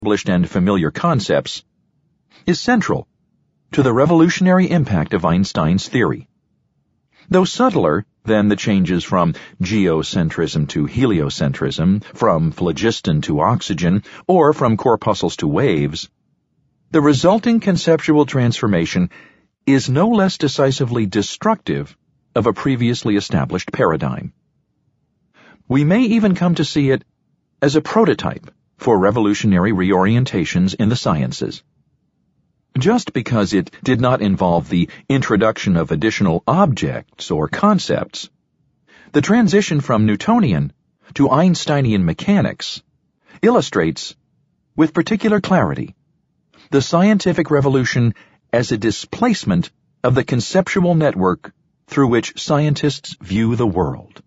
established and familiar concepts, is central to the revolutionary impact of Einstein's theory. Though subtler than the changes from geocentrism to heliocentrism, from phlogiston to oxygen, or from corpuscles to waves, the resulting conceptual transformation is no less decisively destructive of a previously established paradigm. We may even come to see it as a prototype for revolutionary reorientations in the sciences. Just because it did not involve the introduction of additional objects or concepts, the transition from Newtonian to Einsteinian mechanics illustrates, with particular clarity, the scientific revolution as a displacement of the conceptual network through which scientists view the world.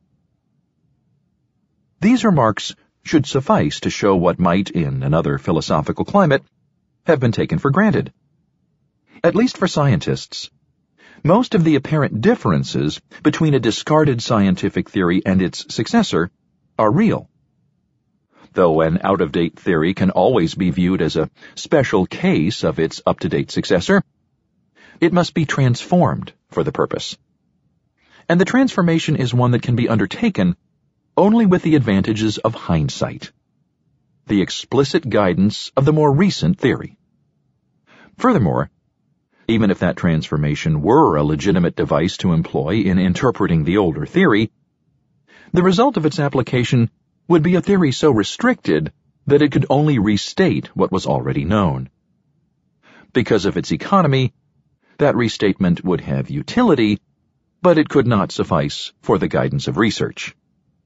These remarks should suffice to show what might, in another philosophical climate, have been taken for granted. At least for scientists, most of the apparent differences between a discarded scientific theory and its successor are real. Though an out-of-date theory can always be viewed as a special case of its up-to-date successor, it must be transformed for the purpose. And the transformation is one that can be undertaken only with the advantages of hindsight, the explicit guidance of the more recent theory. Furthermore, even if that transformation were a legitimate device to employ in interpreting the older theory, the result of its application would be a theory so restricted that it could only restate what was already known. Because of its economy, that restatement would have utility, but it could not suffice for the guidance of research.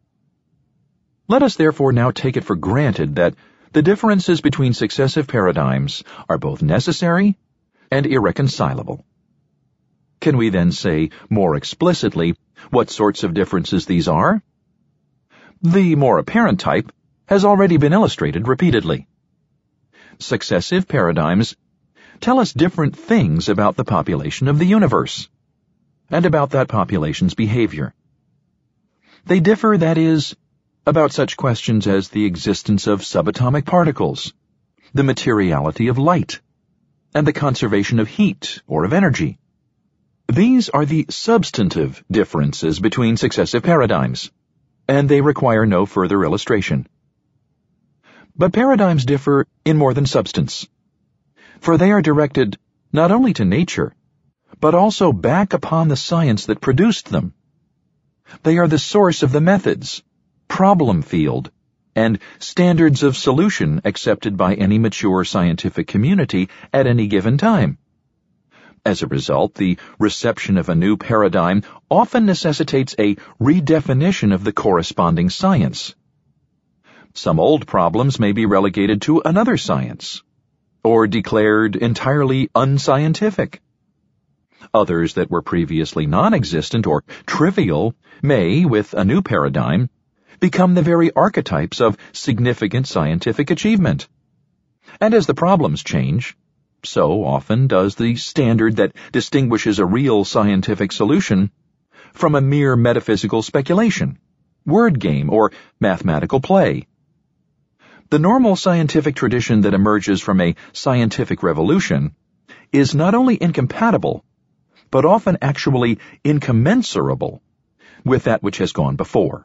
Let us therefore now take it for granted that the differences between successive paradigms are both necessary and irreconcilable. Can we then say more explicitly what sorts of differences these are? The more apparent type has already been illustrated repeatedly. Successive paradigms tell us different things about the population of the universe, and about that population's behavior. They differ, that is, about such questions as the existence of subatomic particles, the materiality of light, and the conservation of heat or of energy. These are the substantive differences between successive paradigms, and they require no further illustration. But paradigms differ in more than substance, for they are directed not only to nature, but also back upon the science that produced them. They are the source of the methods, problem field, and standards of solution accepted by any mature scientific community at any given time. As a result, the reception of a new paradigm often necessitates a redefinition of the corresponding science. Some old problems may be relegated to another science, or declared entirely unscientific. Others that were previously non-existent or trivial may, with a new paradigm, become the very archetypes of significant scientific achievement. And as the problems change, so often does the standard that distinguishes a real scientific solution from a mere metaphysical speculation, word game, or mathematical play. The normal scientific tradition that emerges from a scientific revolution is not only incompatible, but often actually incommensurable with that which has gone before.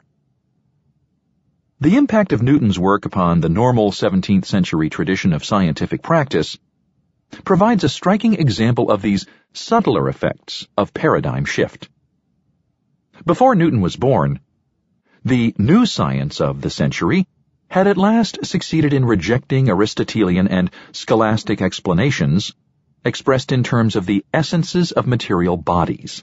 The impact of Newton's work upon the normal 17th century tradition of scientific practice provides a striking example of these subtler effects of paradigm shift. Before Newton was born, the new science of the century had at last succeeded in rejecting Aristotelian and scholastic explanations expressed in terms of the essences of material bodies.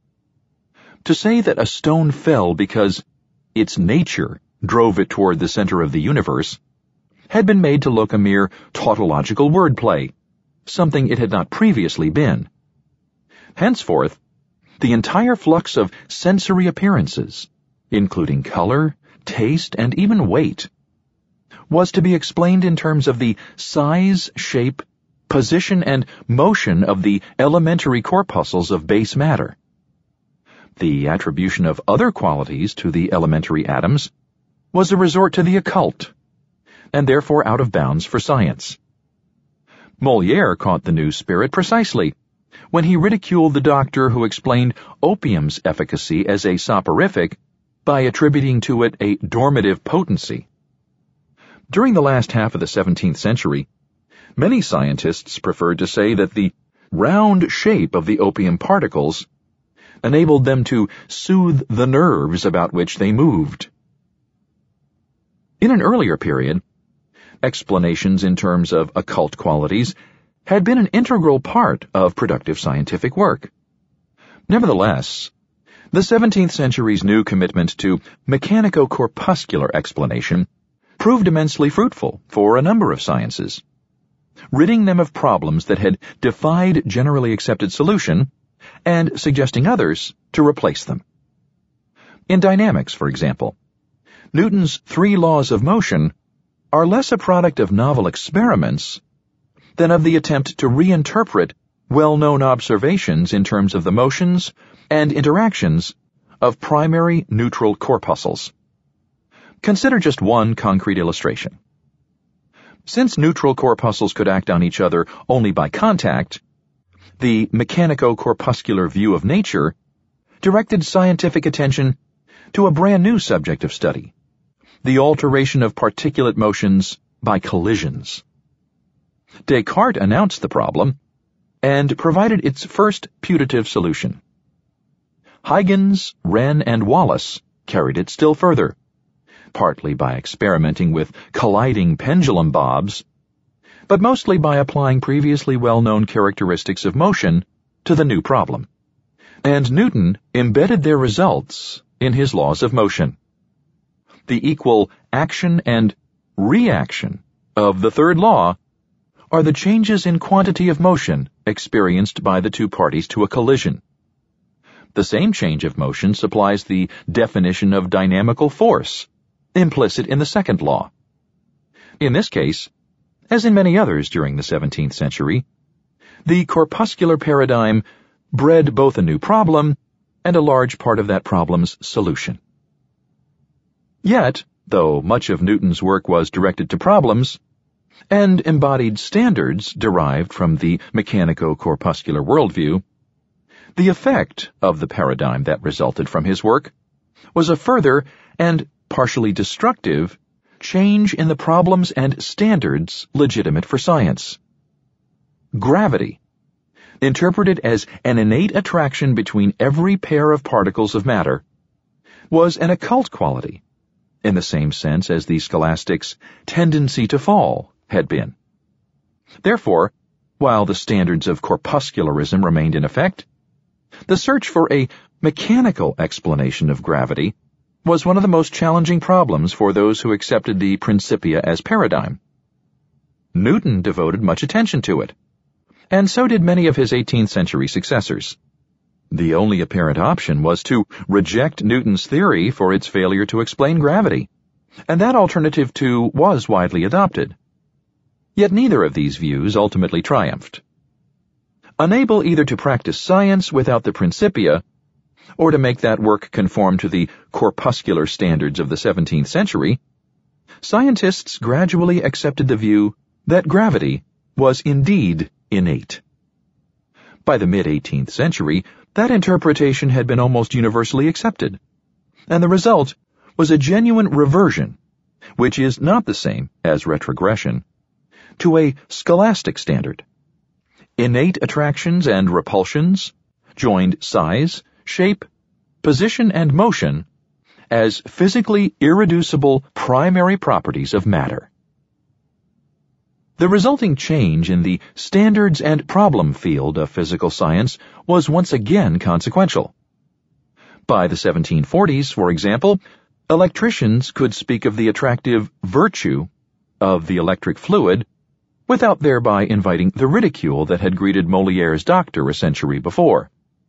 To say that a stone fell because its nature drove it toward the center of the universe had been made to look a mere tautological wordplay, something it had not previously been. Henceforth, the entire flux of sensory appearances, including color, taste, and even weight, was to be explained in terms of the size, shape, position, and motion of the elementary corpuscles of base matter. The attribution of other qualities to the elementary atoms was a resort to the occult, and therefore out of bounds for science. Molière caught the new spirit precisely when he ridiculed the doctor who explained opium's efficacy as a soporific by attributing to it a dormitive potency. During the last half of the 17th century, many scientists preferred to say that the round shape of the opium particles enabled them to soothe the nerves about which they moved. In an earlier period, explanations in terms of occult qualities had been an integral part of productive scientific work. Nevertheless, the 17th century's new commitment to mechanico-corpuscular explanation proved immensely fruitful for a number of sciences, ridding them of problems that had defied generally accepted solution and suggesting others to replace them. In dynamics, for example, Newton's 3 laws of motion are less a product of novel experiments than of the attempt to reinterpret well-known observations in terms of the motions and interactions of primary neutral corpuscles. Consider just one concrete illustration. Since neutral corpuscles could act on each other only by contact, the mechanico-corpuscular view of nature directed scientific attention to a brand new subject of study, the alteration of particulate motions by collisions. Descartes announced the problem and provided its first putative solution. Huygens, Wren, and Wallace carried it still further, partly by experimenting with colliding pendulum bobs, but mostly by applying previously well-known characteristics of motion to the new problem. And Newton embedded their results in his laws of motion. The equal action and reaction of the third law are the changes in quantity of motion experienced by the two parties to a collision. The same change of motion supplies the definition of dynamical force, implicit in the second law. In this case, as in many others during the 17th century, the corpuscular paradigm bred both a new problem and a large part of that problem's solution. Yet, though much of Newton's work was directed to problems, and embodied standards derived from the mechanico-corpuscular worldview, the effect of the paradigm that resulted from his work was a further and partially destructive change in the problems and standards legitimate for science. Gravity, interpreted as an innate attraction between every pair of particles of matter, was an occult quality, in the same sense as the scholastics' tendency to fall had been. Therefore, while the standards of corpuscularism remained in effect, the search for a mechanical explanation of gravity was one of the most challenging problems for those who accepted the Principia as paradigm. Newton devoted much attention to it, and so did many of his 18th century successors. The only apparent option was to reject Newton's theory for its failure to explain gravity, and that alternative too was widely adopted. Yet neither of these views ultimately triumphed. Unable either to practice science without the Principia, or to make that work conform to the corpuscular standards of the 17th century, scientists gradually accepted the view that gravity was indeed innate. By the mid-18th century, that interpretation had been almost universally accepted, and the result was a genuine reversion, which is not the same as retrogression, to a scholastic standard. Innate attractions and repulsions joined size, shape, position, and motion as physically irreducible primary properties of matter. The resulting change in the standards and problem field of physical science was once again consequential. By the 1740s, for example, electricians could speak of the attractive virtue of the electric fluid without thereby inviting the ridicule that had greeted Molière's doctor a century before.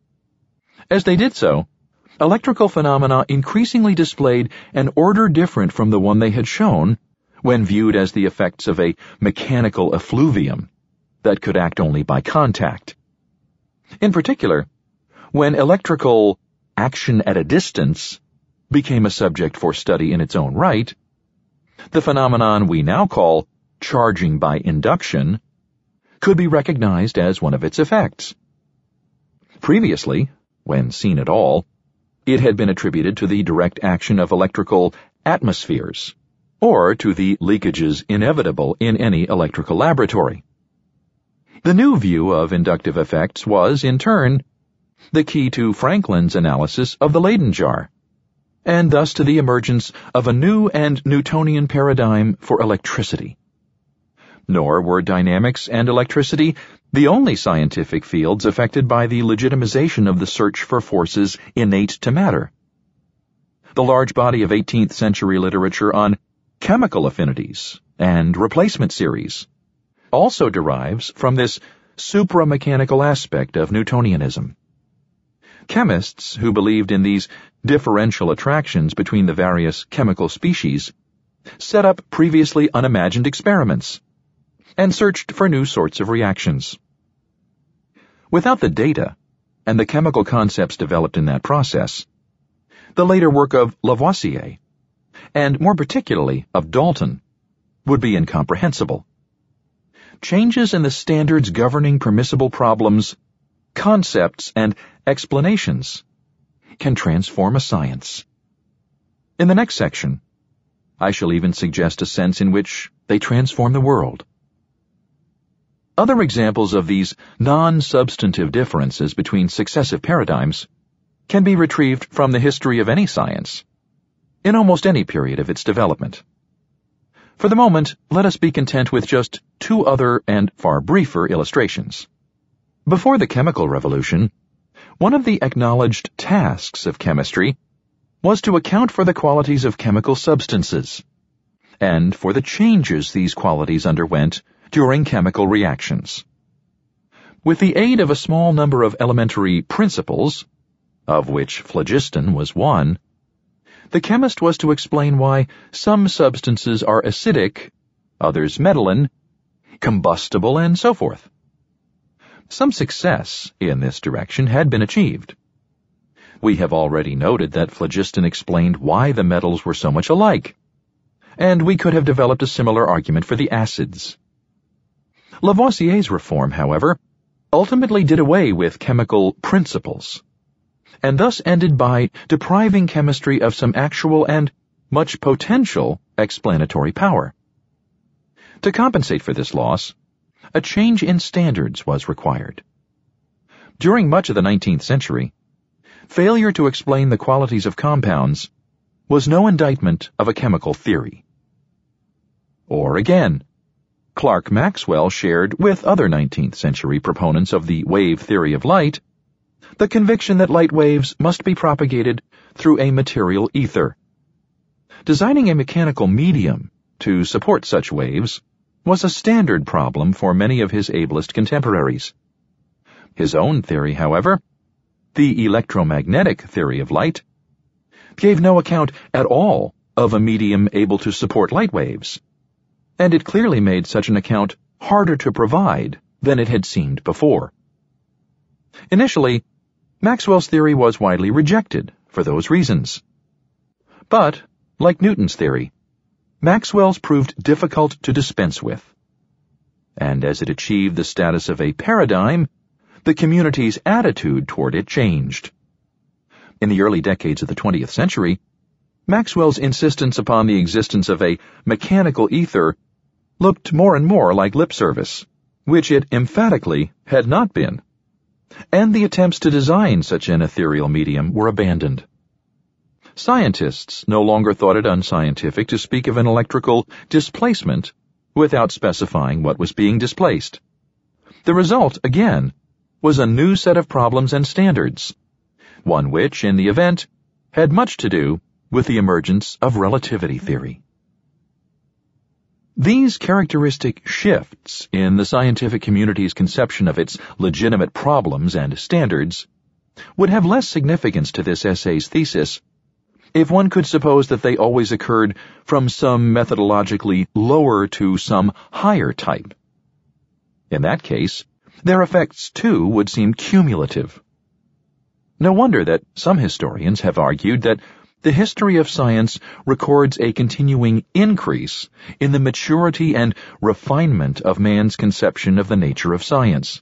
As they did so, electrical phenomena increasingly displayed an order different from the one they had shown when viewed as the effects of a mechanical effluvium that could act only by contact. In particular, when electrical action at a distance became a subject for study in its own right, The phenomenon we now call charging by induction could be recognized as one of its effects. Previously, when seen at all, it had been attributed to the direct action of electrical atmospheres, or to the leakages inevitable in any electrical laboratory. The new view of inductive effects was, in turn, the key to Franklin's analysis of the Leyden jar, and thus to the emergence of a new and Newtonian paradigm for electricity. Nor were dynamics and electricity the only scientific fields affected by the legitimization of the search for forces innate to matter. The large body of 18th century literature on chemical affinities and replacement series also derives from this supramechanical aspect of Newtonianism. Chemists who believed in these differential attractions between the various chemical species set up previously unimagined experiments and searched for new sorts of reactions. Without the data and the chemical concepts developed in that process, the later work of Lavoisier, and more particularly of Dalton, would be incomprehensible. Changes in the standards governing permissible problems, concepts, and explanations can transform a science. In the next section, I shall even suggest a sense in which they transform the world. Other examples of these non-substantive differences between successive paradigms can be retrieved from the history of any science, in almost any period of its development. For the moment, let us be content with just two other and far briefer illustrations. Before the chemical revolution, one of the acknowledged tasks of chemistry was to account for the qualities of chemical substances, and for the changes these qualities underwent during chemical reactions. With the aid of a small number of elementary principles, of which phlogiston was one, the chemist was to explain why some substances are acidic, others metalline, combustible, and so forth. Some success in this direction had been achieved. We have already noted that phlogiston explained why the metals were so much alike, and we could have developed a similar argument for the acids. Lavoisier's reform, however, ultimately did away with chemical principles, and thus ended by depriving chemistry of some actual and much potential explanatory power. To compensate for this loss, a change in standards was required. During much of the 19th century, failure to explain the qualities of compounds was no indictment of a chemical theory. Or again, Clerk Maxwell shared with other 19th century proponents of the wave theory of light the conviction that light waves must be propagated through a material ether. Designing a mechanical medium to support such waves was a standard problem for many of his ablest contemporaries. His own theory, however, the electromagnetic theory of light, gave no account at all of a medium able to support light waves, and it clearly made such an account harder to provide than it had seemed before. Initially, Maxwell's theory was widely rejected for those reasons. But, like Newton's theory, Maxwell's proved difficult to dispense with. And as it achieved the status of a paradigm, the community's attitude toward it changed. In the early decades of the 20th century, Maxwell's insistence upon the existence of a mechanical ether looked more and more like lip service, which it emphatically had not been, and the attempts to design such an ethereal medium were abandoned. Scientists no longer thought it unscientific to speak of an electrical displacement without specifying what was being displaced. The result, again, was a new set of problems and standards, one which, in the event, had much to do with the emergence of relativity theory. These characteristic shifts in the scientific community's conception of its legitimate problems and standards would have less significance to this essay's thesis if one could suppose that they always occurred from some methodologically lower to some higher type. In that case, their effects, too, would seem cumulative. No wonder that some historians have argued that the history of science records a continuing increase in the maturity and refinement of man's conception of the nature of science.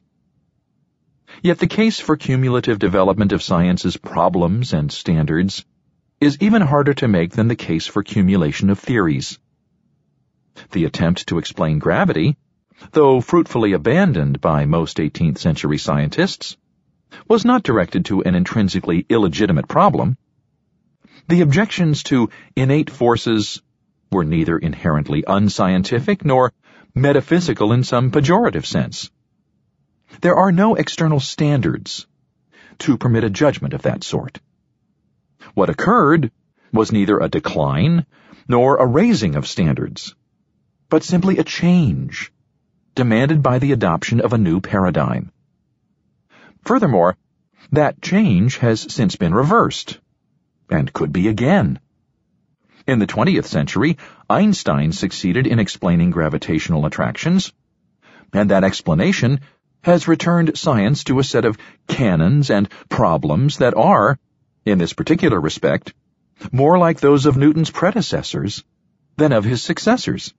Yet the case for cumulative development of science's problems and standards is even harder to make than the case for cumulation of theories. The attempt to explain gravity, though fruitfully abandoned by most 18th century scientists, was not directed to an intrinsically illegitimate problem. The objections to innate forces were neither inherently unscientific nor metaphysical in some pejorative sense. There are no external standards to permit a judgment of that sort. What occurred was neither a decline nor a raising of standards, but simply a change demanded by the adoption of a new paradigm. Furthermore, that change has since been reversed, and could be again. In the 20th century, Einstein succeeded in explaining gravitational attractions, and that explanation has returned science to a set of canons and problems that are, in this particular respect, more like those of Newton's predecessors than of his successors.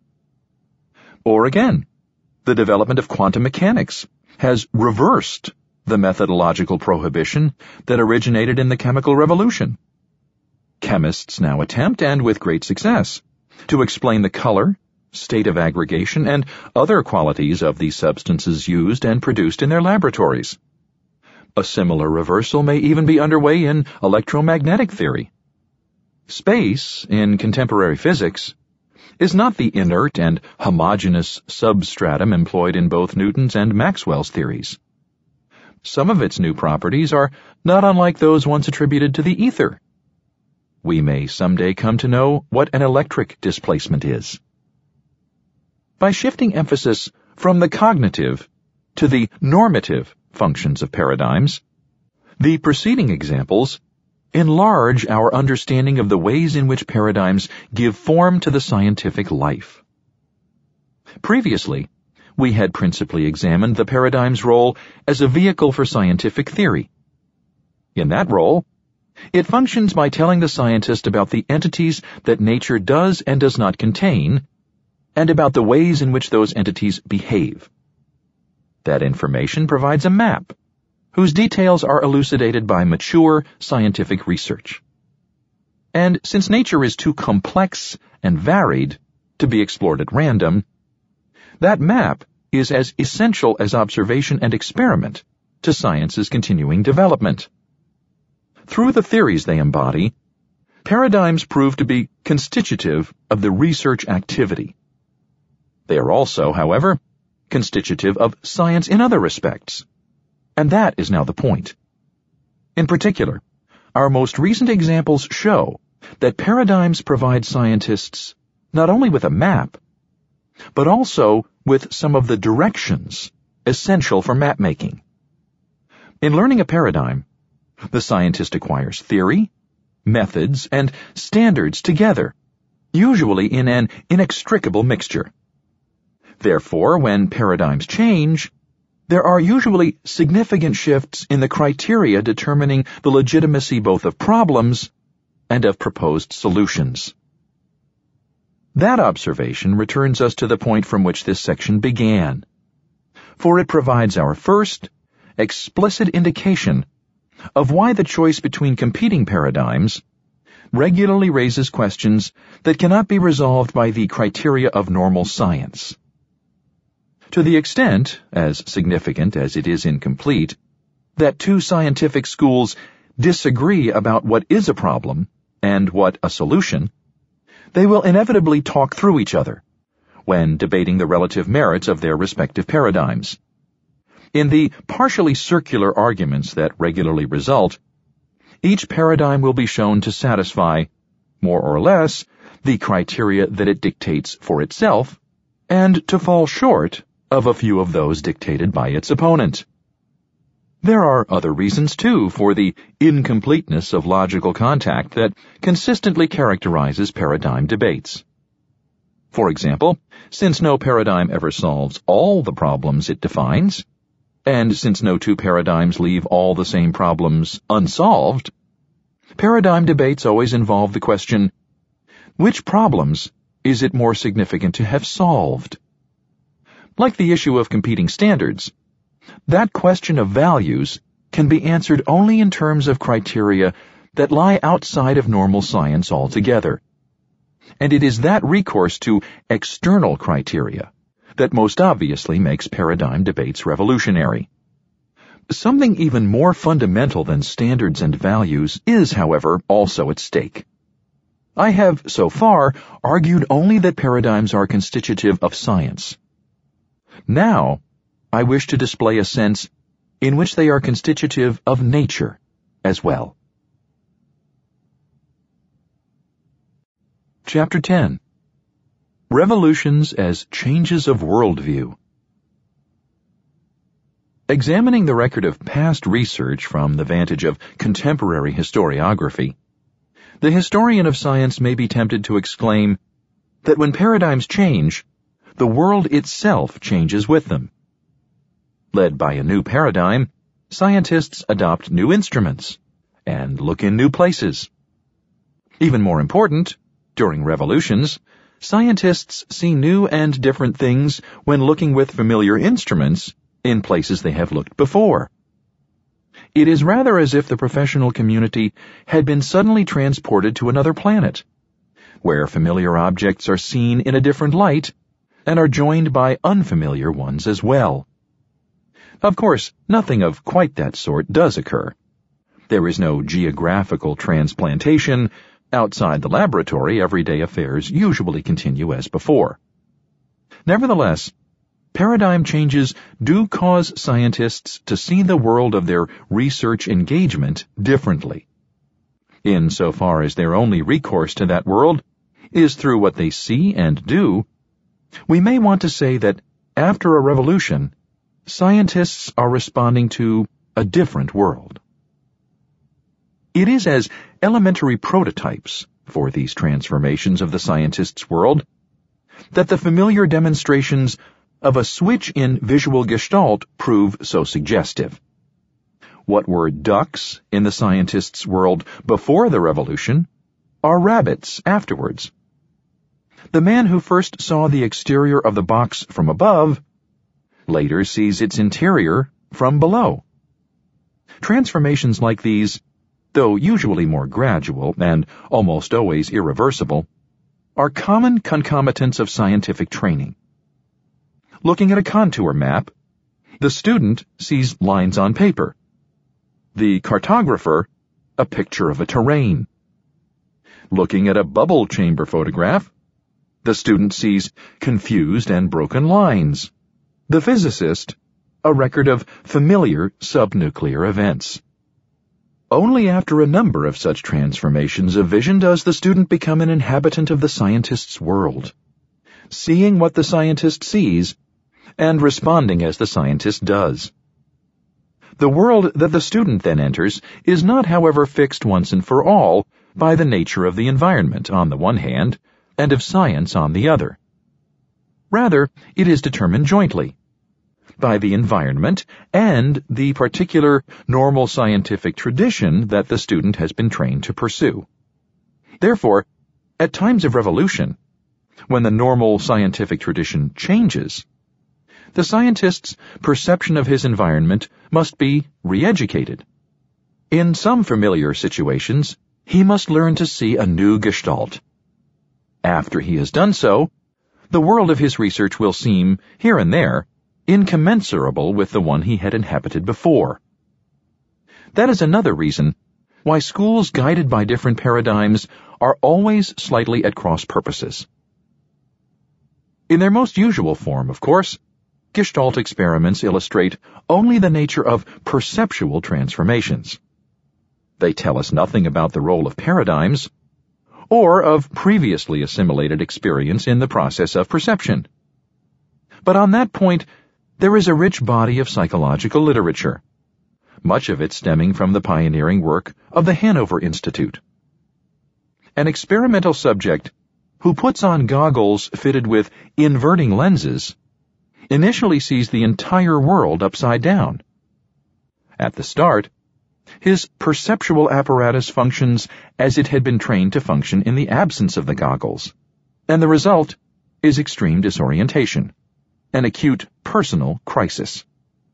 Or again, the development of quantum mechanics has reversed the methodological prohibition that originated in the chemical revolution. Chemists now attempt, and with great success, to explain the color, state of aggregation, and other qualities of the substances used and produced in their laboratories. A similar reversal may even be underway in electromagnetic theory. Space, in contemporary physics, is not the inert and homogeneous substratum employed in both Newton's and Maxwell's theories. Some of its new properties are not unlike those once attributed to the ether. We may someday come to know what an electric displacement is. By shifting emphasis from the cognitive to the normative functions of paradigms, the preceding examples enlarge our understanding of the ways in which paradigms give form to the scientific life. Previously, we had principally examined the paradigm's role as a vehicle for scientific theory. In that role, it functions by telling the scientist about the entities that nature does and does not contain, and about the ways in which those entities behave. That information provides a map, whose details are elucidated by mature scientific research. And since nature is too complex and varied to be explored at random, that map is as essential as observation and experiment to science's continuing development. Through the theories they embody, paradigms prove to be constitutive of the research activity. They are also, however, constitutive of science in other respects, and that is now the point. In particular, our most recent examples show that paradigms provide scientists not only with a map, but also with some of the directions essential for map-making. In learning a paradigm, the scientist acquires theory, methods, and standards together, usually in an inextricable mixture. Therefore, when paradigms change, there are usually significant shifts in the criteria determining the legitimacy both of problems and of proposed solutions. That observation returns us to the point from which this section began, for it provides our first, explicit indication of why the choice between competing paradigms regularly raises questions that cannot be resolved by the criteria of normal science. To the extent, as significant as it is incomplete, that two scientific schools disagree about what is a problem and what a solution, they will inevitably talk through each other when debating the relative merits of their respective paradigms. In the partially circular arguments that regularly result, each paradigm will be shown to satisfy, more or less, the criteria that it dictates for itself, and to fall short of a few of those dictated by its opponent. There are other reasons, too, for the incompleteness of logical contact that consistently characterizes paradigm debates. For example, since no paradigm ever solves all the problems it defines, and since no two paradigms leave all the same problems unsolved, Paradigm debates always involve the question, which problems is it more significant to have solved? Like the issue of competing standards, that question of values can be answered only in terms of criteria that lie outside of normal science altogether. And it is that recourse to external criteria that most obviously makes paradigm debates revolutionary. Something even more fundamental than standards and values is, however, also at stake. I have, so far, argued only that paradigms are constitutive of science. Now, I wish to display a sense in which they are constitutive of nature as well. Chapter 10. Revolutions as Changes of Worldview. Examining the record of past research from the vantage of contemporary historiography, the historian of science may be tempted to exclaim that when paradigms change, the world itself changes with them. Led by a new paradigm, scientists adopt new instruments and look in new places. Even more important, during revolutions, scientists see new and different things when looking with familiar instruments in places they have looked before. It is rather as if the professional community had been suddenly transported to another planet, where familiar objects are seen in a different light and are joined by unfamiliar ones as well. Of course, nothing of quite that sort does occur. There is no geographical transplantation. Outside the laboratory, everyday affairs usually continue as before. Nevertheless, paradigm changes do cause scientists to see the world of their research engagement differently. Insofar as their only recourse to that world is through what they see and do, we may want to say that after a revolution, scientists are responding to a different world. It is as elementary prototypes for these transformations of the scientist's world that the familiar demonstrations of a switch in visual gestalt prove so suggestive. What were ducks in the scientist's world before the revolution are rabbits afterwards. The man who first saw the exterior of the box from above later sees its interior from below. Transformations like these, though usually more gradual and almost always irreversible, are common concomitants of scientific training. Looking at a contour map, the student sees lines on paper. The cartographer, a picture of a terrain. Looking at a bubble chamber photograph, the student sees confused and broken lines. The physicist, a record of familiar subnuclear events. Only after a number of such transformations of vision does the student become an inhabitant of the scientist's world, seeing what the scientist sees and responding as the scientist does. The world that the student then enters is not, however, fixed once and for all by the nature of the environment on the one hand and of science on the other. Rather, it is determined jointly by the environment and the particular normal scientific tradition that the student has been trained to pursue. Therefore, at times of revolution, when the normal scientific tradition changes, the scientist's perception of his environment must be re-educated. In some familiar situations, he must learn to see a new gestalt. After he has done so, the world of his research will seem, here and there, incommensurable with the one he had inhabited before. That is another reason why schools guided by different paradigms are always slightly at cross purposes. In their most usual form, of course, Gestalt experiments illustrate only the nature of perceptual transformations. They tell us nothing about the role of paradigms or of previously assimilated experience in the process of perception. But on that point, there is a rich body of psychological literature, much of it stemming from the pioneering work of the Hanover Institute. An experimental subject who puts on goggles fitted with inverting lenses initially sees the entire world upside down. At the start, His perceptual apparatus functions as it had been trained to function in the absence of the goggles, and the result is extreme disorientation, an acute personal crisis.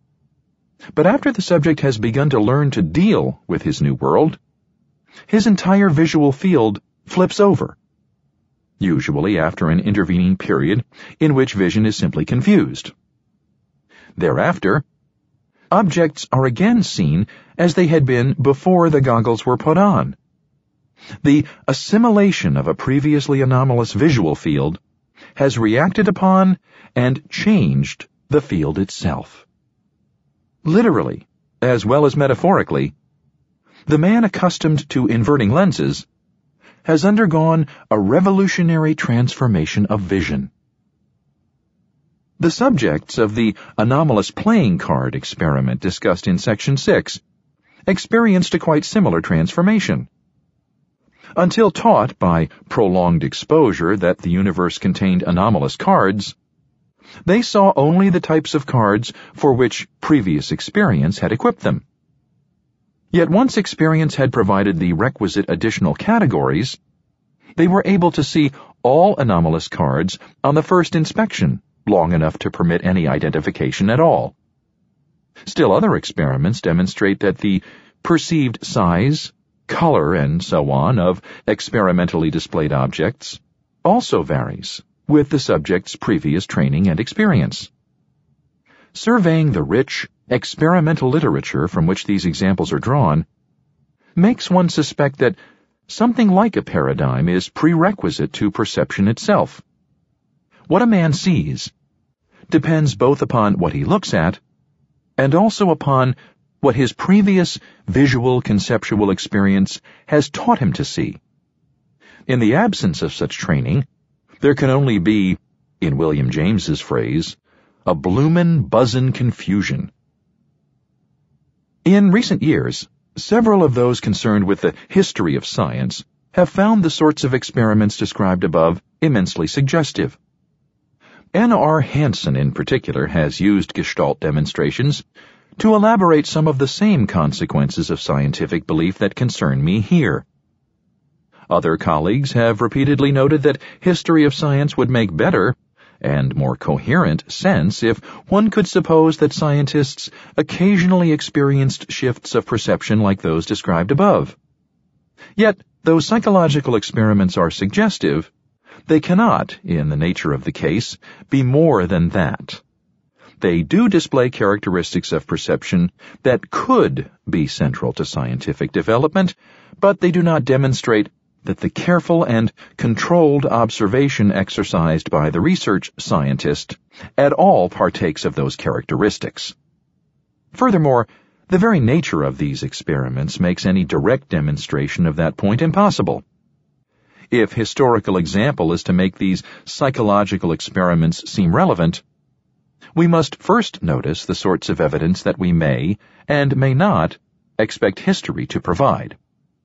But after the subject has begun to learn to deal with his new world, his entire visual field flips over, usually after an intervening period in which vision is simply confused. Thereafter, objects are again seen as they had been before the goggles were put on. The assimilation of a previously anomalous visual field has reacted upon and changed the field itself. Literally, as well as metaphorically, the man accustomed to inverting lenses has undergone a revolutionary transformation of vision. The subjects of the anomalous playing card experiment discussed in Section 6 experienced a quite similar transformation. Until taught by prolonged exposure that the universe contained anomalous cards, they saw only the types of cards for which previous experience had equipped them. Yet once experience had provided the requisite additional categories, they were able to see all anomalous cards on the first inspection long enough to permit any identification at all. Still other experiments demonstrate that the perceived size, color, and so on of experimentally displayed objects also varies with the subject's previous training and experience. Surveying the rich, experimental literature from which these examples are drawn makes one suspect that something like a paradigm is prerequisite to perception itself. What a man sees depends both upon what he looks at and also upon what his previous visual conceptual experience has taught him to see. In the absence of such training, there can only be, in William James's phrase, a bloomin' buzzin' confusion. In recent years, several of those concerned with the history of science have found the sorts of experiments described above immensely suggestive. N.R. Hansen in particular has used Gestalt demonstrations to elaborate some of the same consequences of scientific belief that concern me here. Other colleagues have repeatedly noted that history of science would make better and more coherent sense if one could suppose that scientists occasionally experienced shifts of perception like those described above. Yet, though psychological experiments are suggestive, they cannot, in the nature of the case, be more than that. They do display characteristics of perception that could be central to scientific development, but they do not demonstrate that the careful and controlled observation exercised by the research scientist at all partakes of those characteristics. Furthermore, the very nature of these experiments makes any direct demonstration of that point impossible. If historical example is to make these psychological experiments seem relevant, we must first notice the sorts of evidence that we may, and may not, expect history to provide.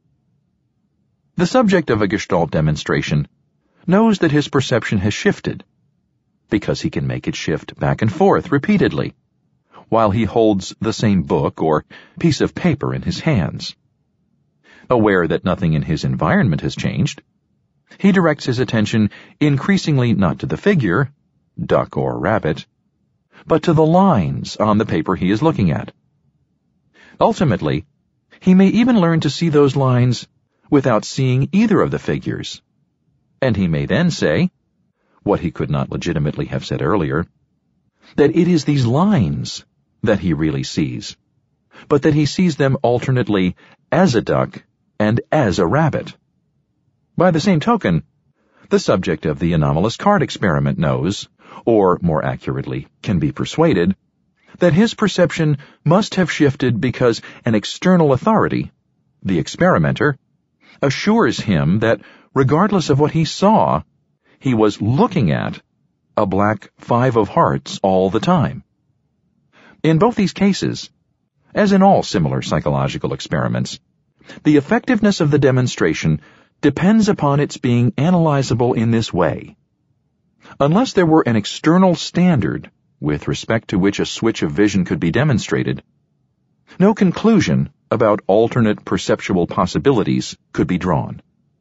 The subject of a Gestalt demonstration knows that his perception has shifted, because he can make it shift back and forth repeatedly, while he holds the same book or piece of paper in his hands. Aware that nothing in his environment has changed, he directs his attention increasingly not to the figure, duck or rabbit, but to the lines on the paper he is looking at. Ultimately, he may even learn to see those lines without seeing either of the figures, and he may then say, what he could not legitimately have said earlier, that it is these lines that he really sees, but that he sees them alternately as a duck and as a rabbit. By the same token, the subject of the anomalous card experiment knows, or more accurately, can be persuaded, that his perception must have shifted because an external authority, the experimenter, assures him that, regardless of what he saw, he was looking at a black 5 of hearts all the time. In both these cases, as in all similar psychological experiments, the effectiveness of the demonstration depends upon its being analyzable in this way. Unless there were an external standard with respect to which a switch of vision could be demonstrated, no conclusion about alternate perceptual possibilities could be drawn.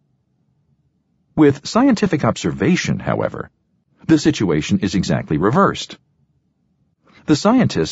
With scientific observation, however, the situation is exactly reversed. The scientists